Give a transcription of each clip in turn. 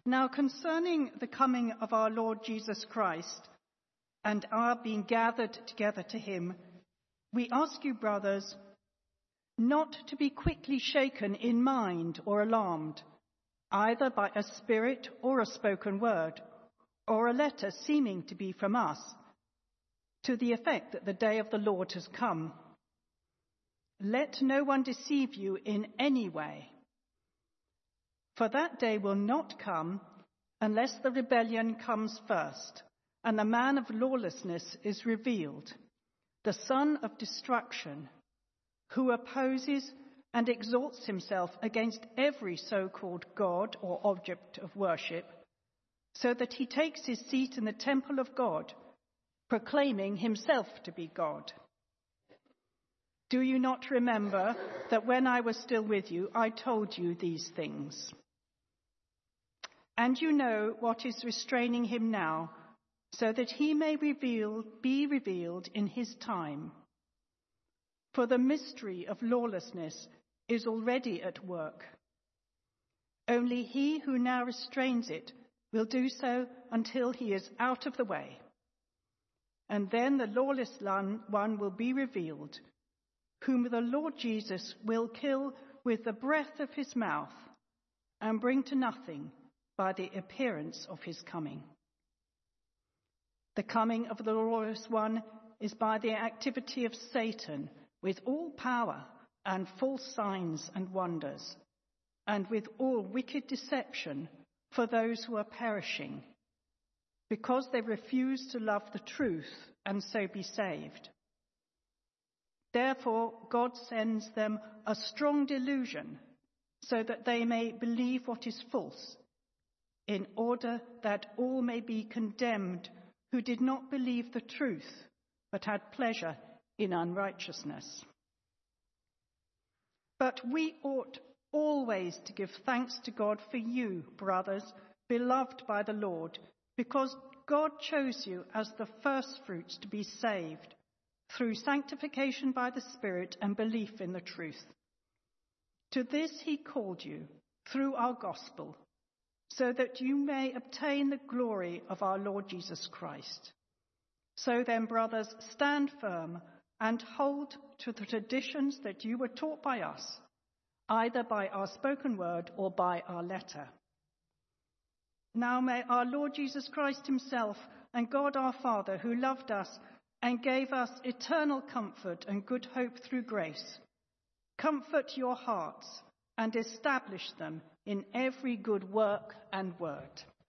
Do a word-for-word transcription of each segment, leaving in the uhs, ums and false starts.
Now concerning the coming of our Lord Jesus Christ and our being gathered together to him, we ask you, brothers, not to be quickly shaken in mind or alarmed, either by a spirit or a spoken word, or a letter seeming to be from us, to the effect that the day of the Lord has come. Let no one deceive you in any way. For that day will not come unless the rebellion comes first, and the man of lawlessness is revealed, the son of destruction, who opposes and exalts himself against every so-called God or object of worship, so that he takes his seat in the temple of God, proclaiming himself to be God. Do you not remember that when I was still with you, I told you these things? And you know what is restraining him now, so that he may reveal, be revealed in his time. For the mystery of lawlessness is already at work. Only he who now restrains it will do so until he is out of the way. And then the lawless one will be revealed, whom the Lord Jesus will kill with the breath of his mouth and bring to nothing by the appearance of his coming. The coming of the lawless one is by the activity of Satan, with all power and false signs and wonders, and with all wicked deception for those who are perishing, because they refuse to love the truth and so be saved. Therefore, God sends them a strong delusion, so that they may believe what is false, in order that all may be condemned who did not believe the truth, but had pleasure in unrighteousness. But we ought always to give thanks to God for you, brothers, beloved by the Lord, because God chose you as the firstfruits to be saved, through sanctification by the Spirit and belief in the truth. To this he called you through our gospel, so that you may obtain the glory of our Lord Jesus Christ. So then, brothers, stand firm and hold to the traditions that you were taught by us, either by our spoken word or by our letter. Now may our Lord Jesus Christ himself and God our Father, who loved us and gave us eternal comfort and good hope through grace, comfort your hearts and establish them in every good work and word.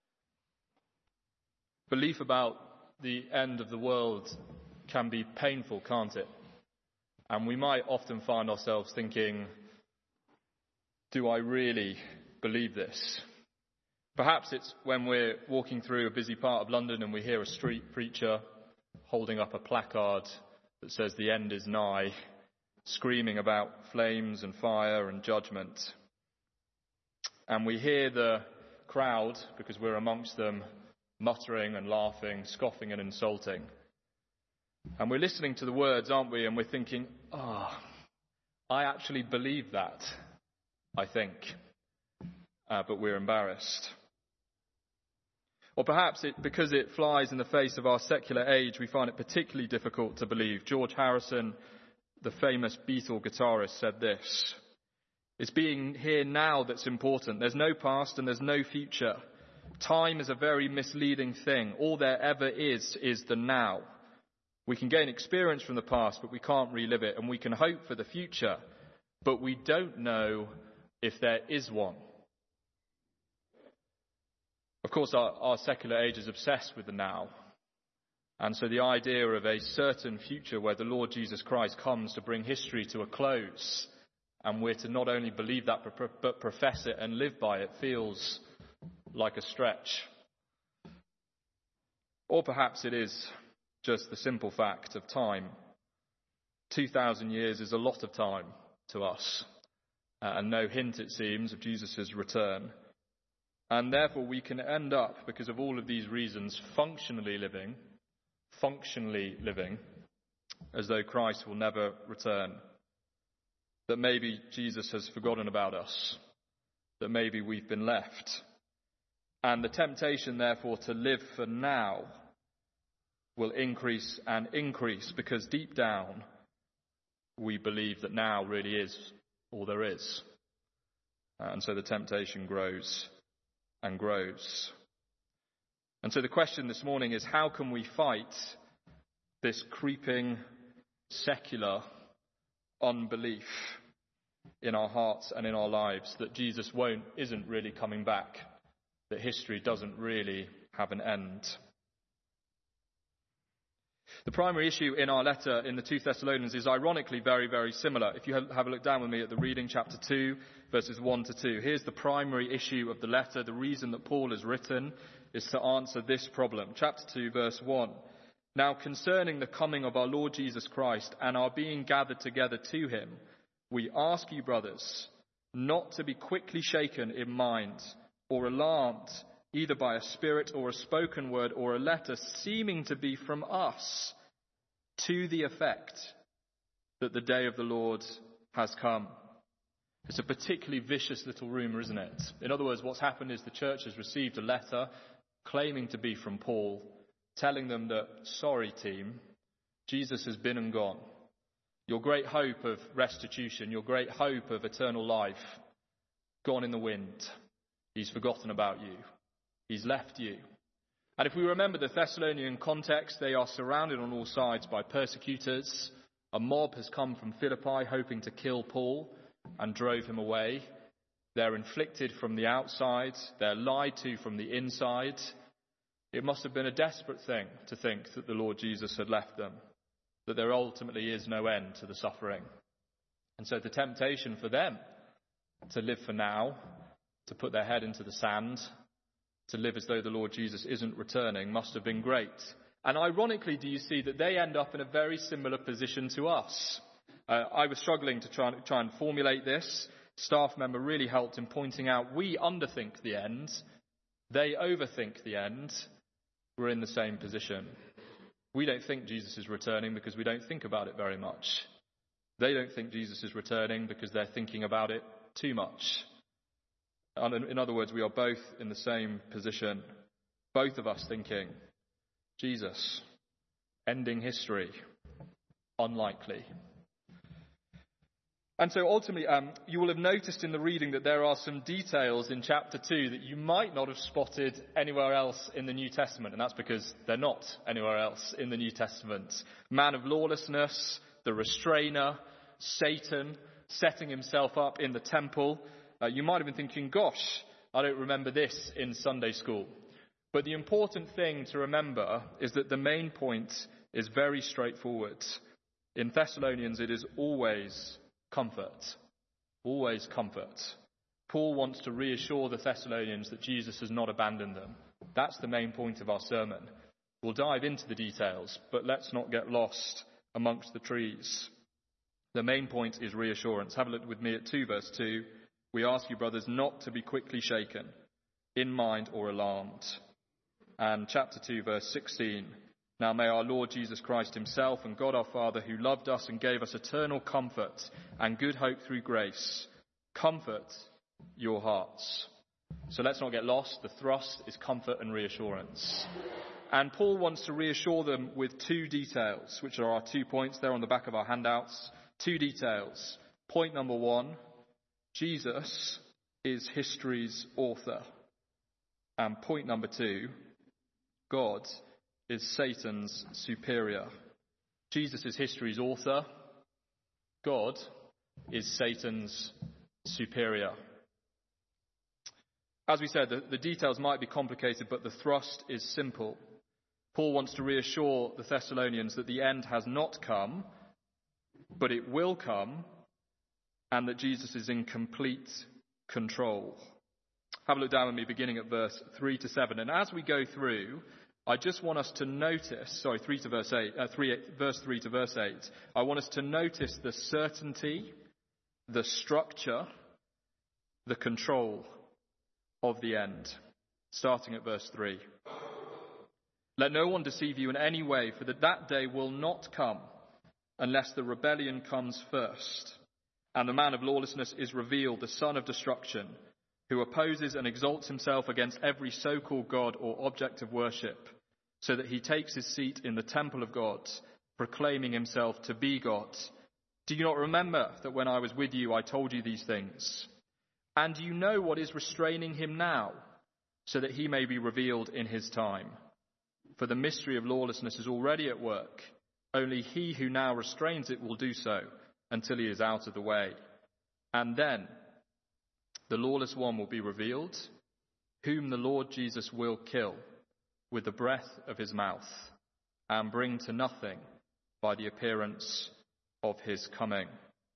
Belief about the end of the world can be painful, can't it? And we might often find ourselves thinking, do I really believe this? Perhaps it's when we're walking through a busy part of London and we hear a street preacher holding up a placard that says the end is nigh, screaming about flames and fire and judgment. And we hear the crowd, because we're amongst them, muttering and laughing, scoffing and insulting. And we're listening to the words, aren't we? And we're thinking, ah, oh, I actually believe that, I think. Uh, but we're embarrassed. Or perhaps it, because it flies in the face of our secular age, we find it particularly difficult to believe. George Harrison, the famous Beatle guitarist, said this: "It's being here now that's important. There's no past and there's no future. Time is a very misleading thing. All there ever is is the now. We can gain experience from the past, but we can't relive it. And we can hope for the future, but we don't know if there is one." Of course, our, our secular age is obsessed with the now. And so the idea of a certain future where the Lord Jesus Christ comes to bring history to a close, and we're to not only believe that but profess it and live by it, feels like a stretch. Or perhaps it is just the simple fact of time. two thousand years is a lot of time to us, uh, and no hint, it seems, of Jesus' return. And therefore we can end up, because of all of these reasons, functionally living, functionally living as though Christ will never return. That maybe Jesus has forgotten about us, that maybe we've been left. And the temptation, therefore, to live for now will increase and increase, because deep down we believe that now really is all there is. And so the temptation grows and grows. And so the question this morning is, how can we fight this creeping secular unbelief in our hearts and in our lives that Jesus won't, isn't really coming back, that history doesn't really have an end? The primary issue in our letter in the two Thessalonians is ironically very, very similar. If you have a look down with me at the reading, chapter two, verses one to two. Here's the primary issue of the letter. The reason that Paul has written is to answer this problem. Chapter two, verse one. Now concerning the coming of our Lord Jesus Christ and our being gathered together to him, we ask you, brothers, not to be quickly shaken in mind or alarmed, either by a spirit or a spoken word or a letter seeming to be from us, to the effect that the day of the Lord has come. It's a particularly vicious little rumour, isn't it? In other words, what's happened is the church has received a letter claiming to be from Paul, telling them that, sorry team, Jesus has been and gone. Your great hope of restitution, your great hope of eternal life, gone in the wind. He's forgotten about you. He's left you. And if we remember the Thessalonian context, they are surrounded on all sides by persecutors. A mob has come from Philippi hoping to kill Paul and drove him away. They're inflicted from the outside. They're lied to from the inside. It must have been a desperate thing to think that the Lord Jesus had left them, that there ultimately is no end to the suffering. And so the temptation for them to live for now, to put their head into the sand, to live as though the Lord Jesus isn't returning, must have been great. And ironically, do you see that they end up in a very similar position to us? Uh, I was struggling to try and, try and formulate this. Staff member really helped in pointing out we underthink the end. They overthink the end. We're in the same position. We don't think Jesus is returning because we don't think about it very much. They don't think Jesus is returning because they're thinking about it too much. In other words, we are both in the same position. Both of us thinking, Jesus, ending history, unlikely. And so ultimately, um, you will have noticed in the reading that there are some details in chapter two that you might not have spotted anywhere else in the New Testament. And that's because they're not anywhere else in the New Testament. Man of lawlessness, the restrainer, Satan, setting himself up in the temple. Uh, you might have been thinking, gosh, I don't remember this in Sunday school. But the important thing to remember is that the main point is very straightforward. In Thessalonians, it is always comfort. Always comfort. Paul wants to reassure the Thessalonians that Jesus has not abandoned them. That's the main point of our sermon. We'll dive into the details, but let's not get lost amongst the trees. The main point is reassurance. Have a look with me at two verse two. We ask you, brothers, not to be quickly shaken in mind or alarmed. And chapter two, verse sixteen. Now may our Lord Jesus Christ himself and God our Father, who loved us and gave us eternal comfort and good hope through grace, comfort your hearts. So let's not get lost. The thrust is comfort and reassurance. And Paul wants to reassure them with two details, which are our two points there on the back of our handouts. Two details. Point number one, Jesus is history's author. And point number two, God is Satan's superior. Jesus is history's author. God is Satan's superior. As we said, the, the details might be complicated, but the thrust is simple. Paul wants to reassure the Thessalonians that the end has not come, but it will come, and that Jesus is in complete control. Have a look down with me, beginning at verse three to seven. And as we go through, I just want us to notice, sorry, three to verse eight, uh, three, verse three to verse eight. I want us to notice the certainty, the structure, the control of the end. Starting at verse three. Let no one deceive you in any way, for that that day will not come unless the rebellion comes first, and the man of lawlessness is revealed, the son of destruction, who opposes and exalts himself against every so-called God or object of worship, so that he takes his seat in the temple of God, proclaiming himself to be God. Do you not remember that when I was with you, I told you these things? And you know what is restraining him now, so that he may be revealed in his time. For the mystery of lawlessness is already at work. Only he who now restrains it will do so until he is out of the way. And then the lawless one will be revealed, whom the Lord Jesus will kill with the breath of his mouth and bring to nothing by the appearance of his coming.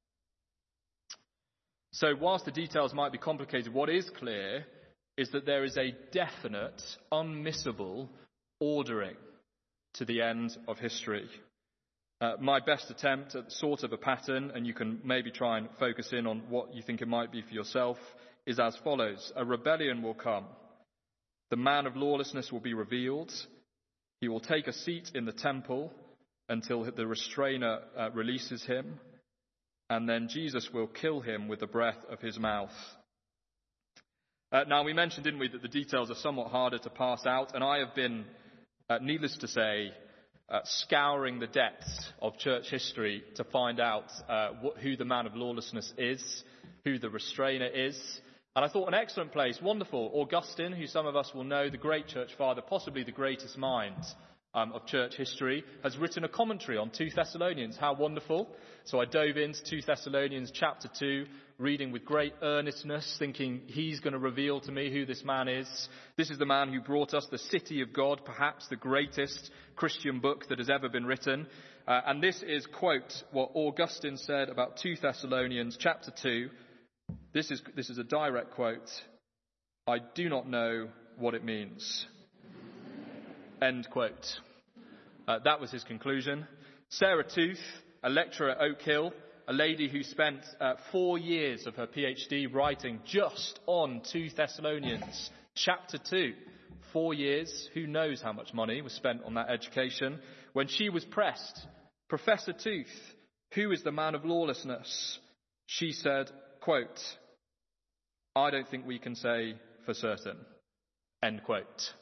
So whilst the details might be complicated, what is clear is that there is a definite, unmissable ordering to the end of history. Uh, my best attempt at sort of a pattern, and you can maybe try and focus in on what you think it might be for yourself, is as follows. A rebellion will come. The man of lawlessness will be revealed. He will take a seat in the temple until the restrainer uh, releases him. And then Jesus will kill him with the breath of his mouth. Uh, now, we mentioned, didn't we, that the details are somewhat harder to pass out. And I have been, uh, needless to say, uh, scouring the depths of church history to find out uh, what, who the man of lawlessness is, who the restrainer is. And I thought an excellent place, wonderful, Augustine, who some of us will know, the great church father, possibly the greatest mind um, of church history, has written a commentary on two Thessalonians. How wonderful. So I dove into two Thessalonians chapter two, reading with great earnestness, thinking he's going to reveal to me who this man is. This is the man who brought us the City of God, perhaps the greatest Christian book that has ever been written. Uh, and this is, quote, what Augustine said about two Thessalonians chapter two. This is, this is a direct quote. I do not know what it means. End quote. Uh, that was his conclusion. Sarah Tooth, a lecturer at Oak Hill, a lady who spent uh, four years of her PhD writing just on two Thessalonians, chapter two. Four years, who knows how much money was spent on that education. When she was pressed, Professor Tooth, who is the man of lawlessness? She said, quote, I don't think we can say for certain, end quote.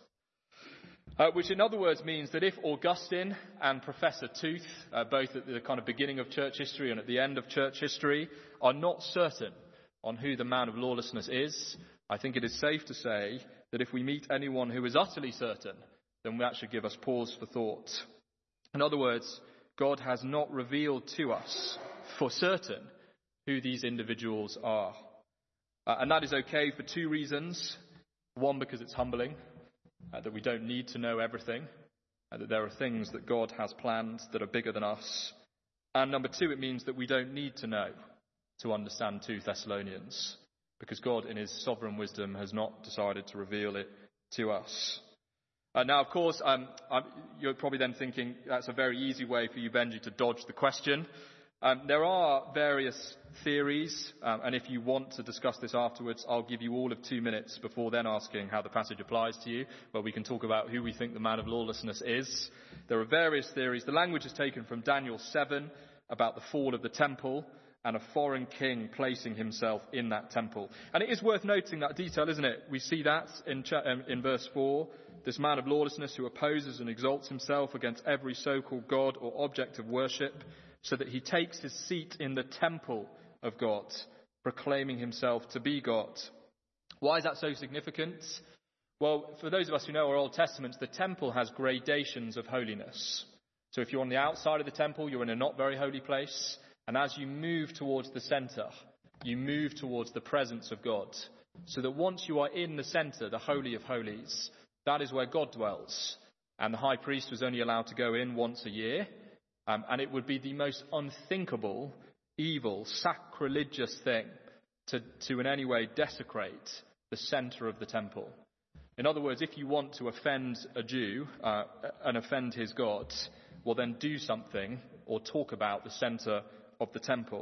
Uh, which in other words means that if Augustine and Professor Tooth, uh, both at the kind of beginning of church history and at the end of church history, are not certain on who the man of lawlessness is, I think it is safe to say that if we meet anyone who is utterly certain, then that should give us pause for thought. In other words, God has not revealed to us for certain who these individuals are. Uh, and that is okay for two reasons. One, because it's humbling. Uh, that we don't need to know everything, uh, that there are things that God has planned that are bigger than us. And number two, it means that we don't need to know to understand two Thessalonians, because God in his sovereign wisdom has not decided to reveal it to us. Uh, now, of course, um, I'm, you're probably then thinking that's a very easy way for you, Benji, to dodge the question. Um, there are various theories, um, and if you want to discuss this afterwards, I'll give you all of two minutes before then asking how the passage applies to you, where we can talk about who we think the man of lawlessness is. There are various theories. The language is taken from Daniel seven about the fall of the temple and a foreign king placing himself in that temple. And it is worth noting that detail, isn't it? We see that in, um, in verse four. This man of lawlessness who opposes and exalts himself against every so-called God or object of worship, so that he takes his seat in the temple of God, proclaiming himself to be God. Why is that so significant? Well, for those of us who know our Old Testaments, the temple has gradations of holiness. So if you're on the outside of the temple, you're in a not very holy place. And as you move towards the centre, you move towards the presence of God. So that once you are in the centre, the Holy of Holies, that is where God dwells. And the high priest was only allowed to go in once a year. Um, and it would be the most unthinkable, evil, sacrilegious thing to, to in any way desecrate the centre of the temple. In other words, if you want to offend a Jew uh, and offend his God, well then do something or talk about the centre of the temple.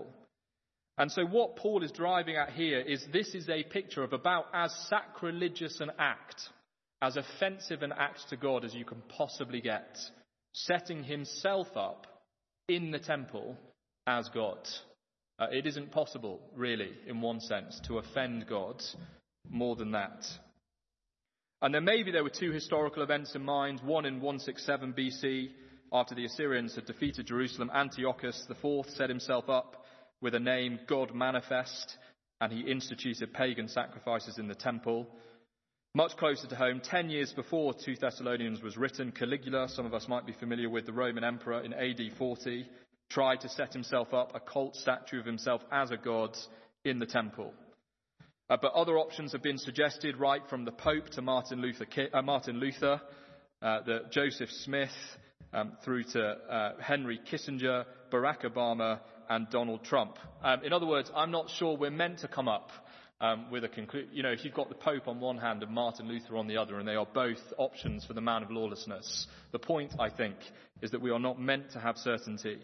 And so what Paul is driving at here is this is a picture of about as sacrilegious an act, as offensive an act to God as you can possibly get, setting himself up in the temple as God. Uh, it isn't possible, really, in one sense, to offend God, more than that. And then maybe there were two historical events in mind, one in one sixty-seven B C, after the Assyrians had defeated Jerusalem. Antiochus the fourth set himself up with a name, God Manifest, and he instituted pagan sacrifices in the temple. Much closer to home, ten years before two Thessalonians was written, Caligula, some of us might be familiar with, the Roman emperor in A D forty, tried to set himself up a cult statue of himself as a god in the temple. Uh, but other options have been suggested, right from the Pope to Martin Luther, uh, Martin Luther uh, the Joseph Smith, um, through to uh, Henry Kissinger, Barack Obama, and Donald Trump. Um, in other words, I'm not sure we're meant to come up um, with a conclusion. You know, if you've got the Pope on one hand and Martin Luther on the other, and they are both options for the man of lawlessness, the point, I think, is that we are not meant to have certainty.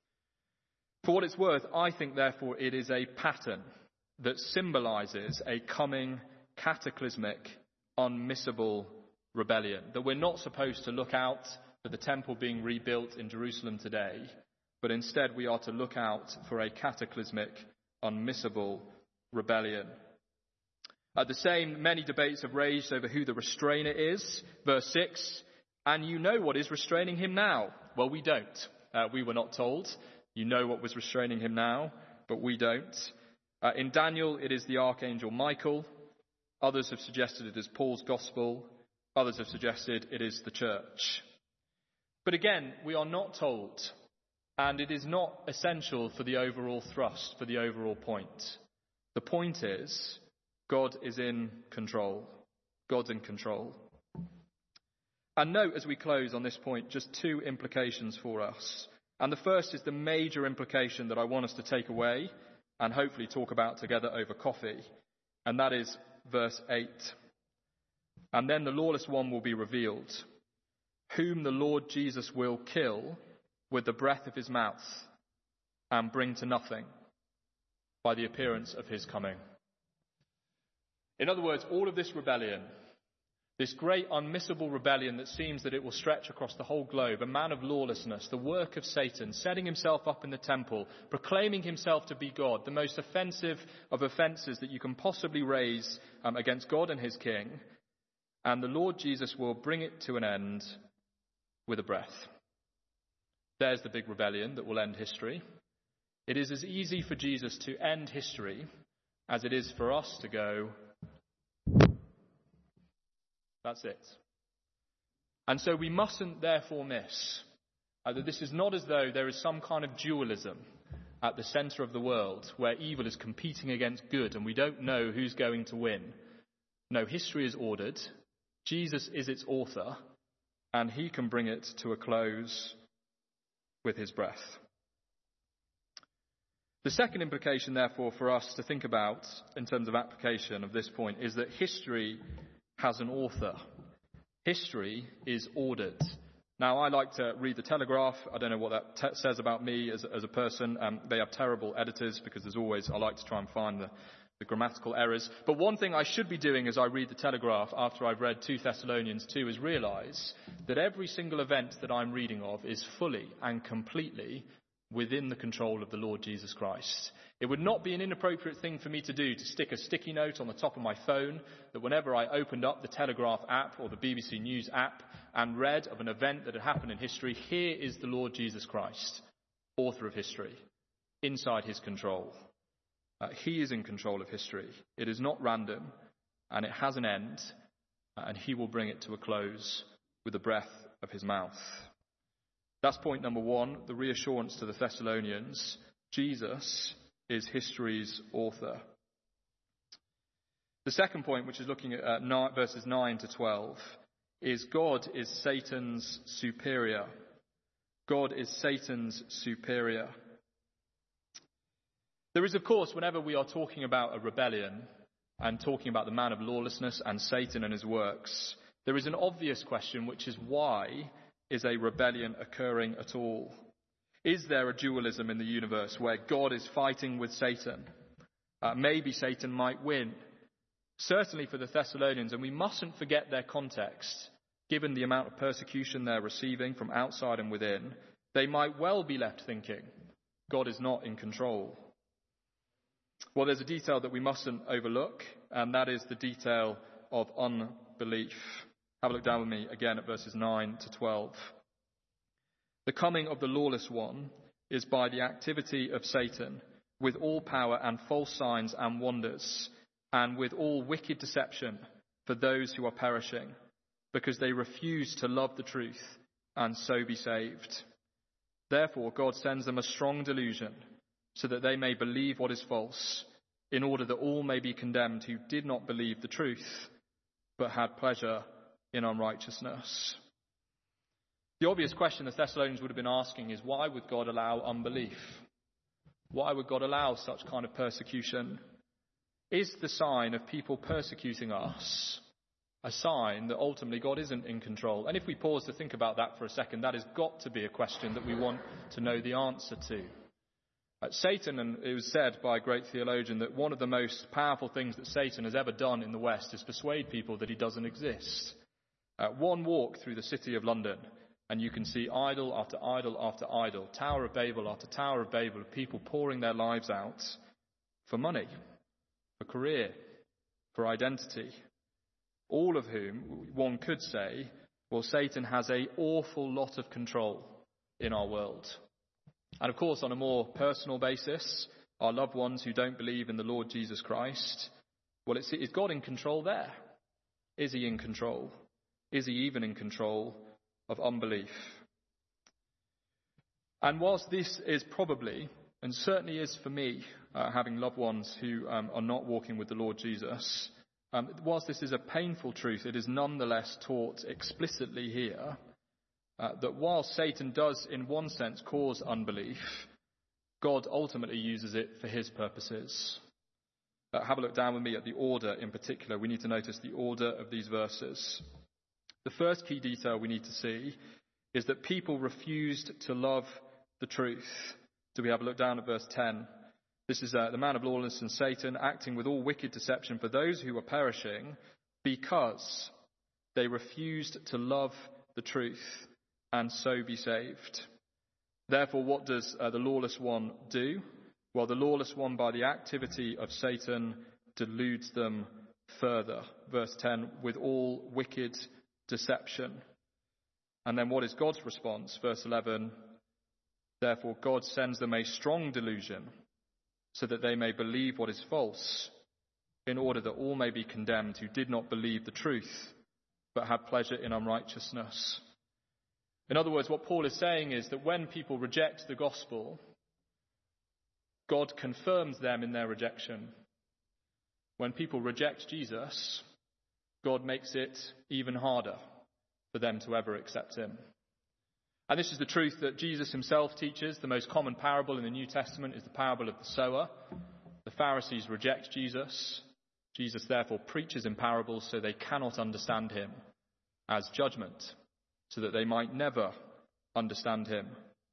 For what it's worth, I think, therefore, it is a pattern that symbolizes a coming cataclysmic, unmissable rebellion. That we're not supposed to look out for the temple being rebuilt in Jerusalem today, but instead we are to look out for a cataclysmic, unmissable rebellion. At the same, many debates have raged over who the restrainer is. Verse six, and you know what is restraining him now. Well, we don't. Uh, we were not told. You know what was restraining him now, but we don't. Uh, in Daniel, it is the archangel Michael. Others have suggested it is Paul's gospel. Others have suggested it is the church. But again, we are not told, and it is not essential for the overall thrust, for the overall point. The point is, God is in control. God's in control. And note, as we close on this point, just two implications for us. And the first is the major implication that I want us to take away and hopefully talk about together over coffee. And that is verse eight. And then the lawless one will be revealed, whom the Lord Jesus will kill with the breath of his mouth and bring to nothing by the appearance of his coming. In other words, all of this rebellion, this great unmissable rebellion that seems that it will stretch across the whole globe, a man of lawlessness, the work of Satan, setting himself up in the temple, proclaiming himself to be God, the most offensive of offences that you can possibly raise um, against God and his king, and the Lord Jesus will bring it to an end with a breath. There's the big rebellion that will end history. It is as easy for Jesus to end history as it is for us to go, that's it. And so we mustn't therefore miss uh, that this is not as though there is some kind of dualism at the centre of the world where evil is competing against good and we don't know who's going to win. No, history is ordered. Jesus is its author, and he can bring it to a close with his breath. The second implication, therefore, for us to think about in terms of application of this point is that history has an author. History is ordered. Now, I like to read the Telegraph. I don't know what that te- says about me as, as a person. Um, they have terrible editors because there's always, I like to try and find the, the grammatical errors. But one thing I should be doing as I read the Telegraph after I've read two Thessalonians two is realise that every single event that I'm reading of is fully and completely within the control of the Lord Jesus Christ. It would not be an inappropriate thing for me to do to stick a sticky note on the top of my phone that whenever I opened up the Telegraph app or the B B C News app and read of an event that had happened in history, here is the Lord Jesus Christ, author of history, inside his control. Uh, he is in control of history. It is not random, and it has an end, and he will bring it to a close with the breath of his mouth. That's point number one, the reassurance to the Thessalonians. Jesus is history's author. The second point, which is looking at uh, nine, verses nine to twelve, is God is Satan's superior. God is Satan's superior. There is, of course, whenever we are talking about a rebellion and talking about the man of lawlessness and Satan and his works, there is an obvious question, which is why is a rebellion occurring at all? Is there a dualism in the universe where God is fighting with Satan? Uh, maybe Satan might win. Certainly for the Thessalonians, and we mustn't forget their context, given the amount of persecution they're receiving from outside and within, they might well be left thinking, God is not in control. Well, there's a detail that we mustn't overlook, and that is the detail of unbelief. Have a look down with me again at verses nine to twelve. The coming of the lawless one is by the activity of Satan, with all power and false signs and wonders, and with all wicked deception for those who are perishing, because they refuse to love the truth and so be saved. Therefore, God sends them a strong delusion, so that they may believe what is false, in order that all may be condemned who did not believe the truth, but had pleasure in unrighteousness. The obvious question the Thessalonians would have been asking is, why would God allow unbelief? Why would God allow such kind of persecution? Is the sign of people persecuting us a sign that ultimately God isn't in control? And if we pause to think about that for a second, that has got to be a question that we want to know the answer to. Uh, Satan, and it was said by a great theologian that one of the most powerful things that Satan has ever done in the West is persuade people that he doesn't exist. Uh, one walk through the city of London, and you can see idol after idol after idol, Tower of Babel after Tower of Babel, of people pouring their lives out for money, for career, for identity. All of whom, one could say, well, Satan has an awful lot of control in our world. And of course, on a more personal basis, our loved ones who don't believe in the Lord Jesus Christ, well, it's, is God in control there? Is he in control? Is he even in control of unbelief? And whilst this is probably, and certainly is for me, uh, having loved ones who um, are not walking with the Lord Jesus, um, whilst this is a painful truth, it is nonetheless taught explicitly here uh, that while Satan does in one sense cause unbelief, God ultimately uses it for his purposes. Uh, have a look down with me at the order in particular. We need to notice the order of these verses. The first key detail we need to see is that people refused to love the truth. Do we have a look down at verse ten? This is uh, the man of lawlessness and Satan acting with all wicked deception for those who are perishing because they refused to love the truth and so be saved. Therefore, what does uh, the lawless one do? Well, the lawless one, by the activity of Satan, deludes them further. Verse ten, with all wicked deception. And then what is God's response? Verse eleven, therefore God sends them a strong delusion, so that they may believe what is false, in order that all may be condemned who did not believe the truth, but had pleasure in unrighteousness. In other words, what Paul is saying is that when people reject the gospel, God confirms them in their rejection. When people reject Jesus, God makes it even harder for them to ever accept him. And this is the truth that Jesus himself teaches. The most common parable in the New Testament is the parable of the sower. The Pharisees reject Jesus. Jesus therefore preaches in parables so they cannot understand him as judgment, so that they might never understand him.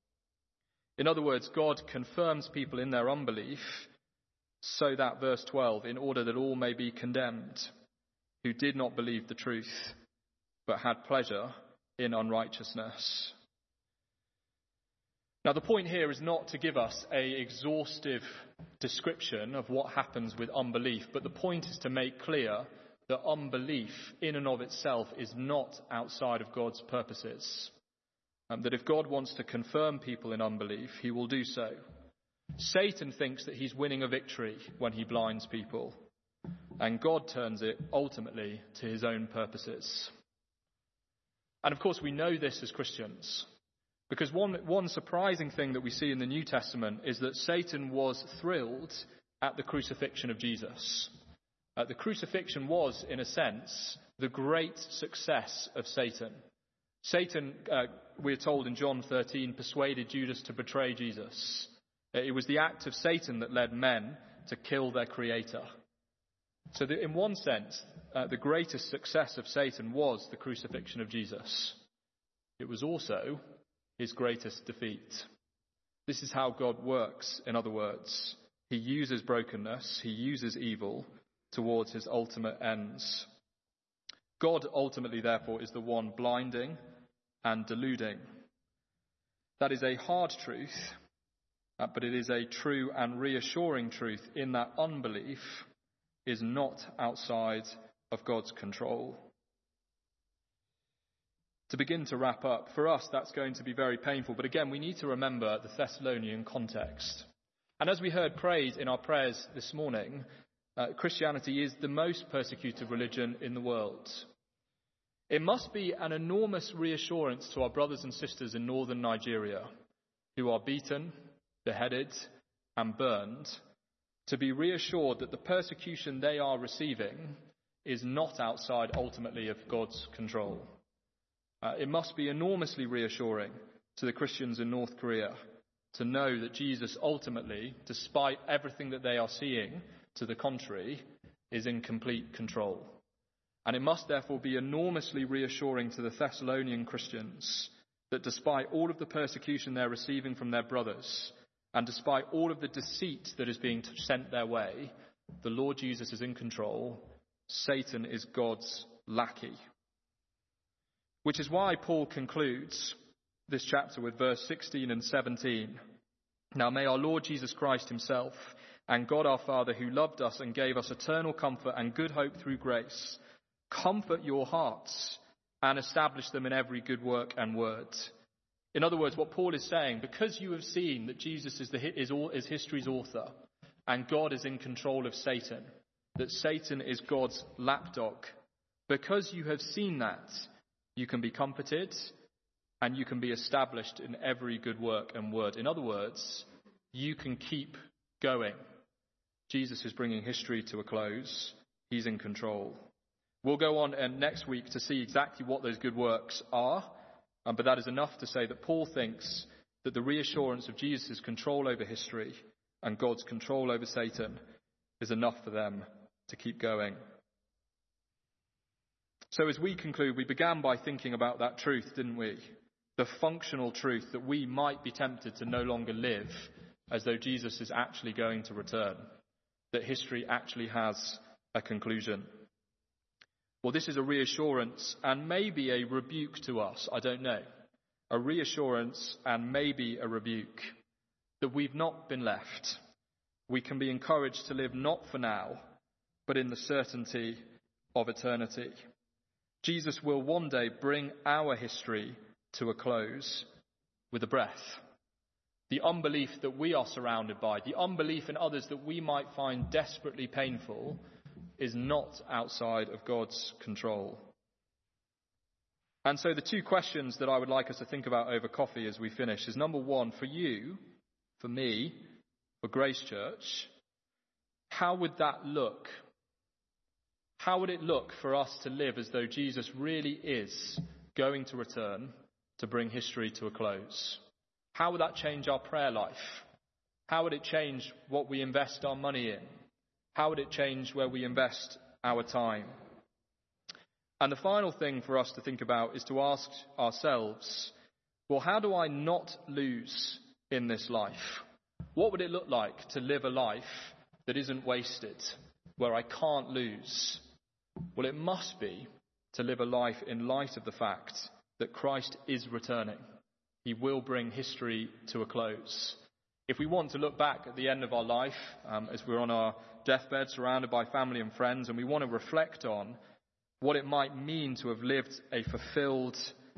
In other words, God confirms people in their unbelief so that, verse twelve, in order that all may be condemned who did not believe the truth, but had pleasure in unrighteousness. Now, the point here is not to give us an exhaustive description of what happens with unbelief, but the point is to make clear that unbelief in and of itself is not outside of God's purposes. Um, that if God wants to confirm people in unbelief, he will do so. Satan thinks that he's winning a victory when he blinds people, and God turns it ultimately to his own purposes. And of course, we know this as Christians. Because one, one surprising thing that we see in the New Testament is that Satan was thrilled at the crucifixion of Jesus. Uh, the crucifixion was, in a sense, the great success of Satan. Satan, uh, we're told in John thirteen, persuaded Judas to betray Jesus. It was the act of Satan that led men to kill their creator. So that in one sense, uh, the greatest success of Satan was the crucifixion of Jesus. It was also his greatest defeat. This is how God works, in other words. He uses brokenness, he uses evil towards his ultimate ends. God ultimately, therefore, is the one blinding and deluding. That is a hard truth, uh, but it is a true and reassuring truth in that unbelief is not outside of God's control. To begin to wrap up, for us that's going to be very painful, but again we need to remember the Thessalonian context. And as we heard prayed in our prayers this morning, uh, Christianity is the most persecuted religion in the world. It must be an enormous reassurance to our brothers and sisters in northern Nigeria who are beaten, beheaded and burned to be reassured that the persecution they are receiving is not outside ultimately of God's control. Uh, it must be enormously reassuring to the Christians in North Korea to know that Jesus ultimately, despite everything that they are seeing to the contrary, is in complete control. And it must therefore be enormously reassuring to the Thessalonian Christians that despite all of the persecution they're receiving from their brothers, and despite all of the deceit that is being sent their way, the Lord Jesus is in control. Satan is God's lackey. Which is why Paul concludes this chapter with verse sixteen and seventeen. Now may our Lord Jesus Christ himself and God our Father, who loved us and gave us eternal comfort and good hope through grace, comfort your hearts and establish them in every good work and word. In other words, what Paul is saying, because you have seen that Jesus is, the, is, is history's author and God is in control of Satan, that Satan is God's lapdog, because you have seen that, you can be comforted and you can be established in every good work and word. In other words, you can keep going. Jesus is bringing history to a close. He's in control. We'll go on uh, next week to see exactly what those good works are, um, but that is enough to say that Paul thinks that the reassurance of Jesus' control over history and God's control over Satan is enough for them to keep going. So as we conclude, we began by thinking about that truth, didn't we? The functional truth that we might be tempted to no longer live as though Jesus is actually going to return, that history actually has a conclusion. Well, this is a reassurance and maybe a rebuke to us, I don't know. A reassurance and maybe a rebuke that we've not been left. We can be encouraged to live not for now, but in the certainty of eternity. Jesus will one day bring our history to a close with a breath. The unbelief that we are surrounded by, the unbelief in others that we might find desperately painful, is not outside of God's control. And so the two questions that I would like us to think about over coffee as we finish is, number one, for you, for me, for Grace Church, how would that look? How would it look for us to live as though Jesus really is going to return to bring history to a close? How would that change our prayer life? How would it change what we invest our money in? How would it change where we invest our time? And the final thing for us to think about is to ask ourselves, well, how do I not lose in this life? What would it look like to live a life that isn't wasted, where I can't lose? Well, it must be to live a life in light of the fact that Christ is returning. He will bring history to a close. If we want to look back at the end of our life, um, as we're on our deathbed surrounded by family and friends, and we want to reflect on what it might mean to have lived a fulfilled,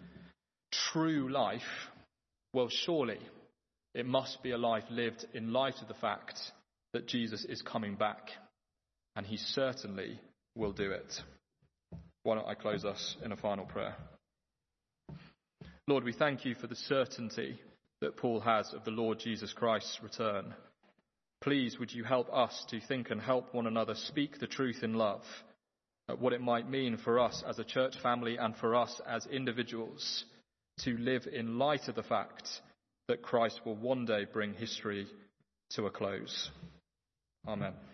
true life, well, surely it must be a life lived in light of the fact that Jesus is coming back, and he certainly will do it. Why don't I close us in a final prayer? Lord, we thank you for the certainty that Paul has of the Lord Jesus Christ's return. Please, would you help us to think and help one another speak the truth in love, at what it might mean for us as a church family and for us as individuals to live in light of the fact that Christ will one day bring history to a close. Amen.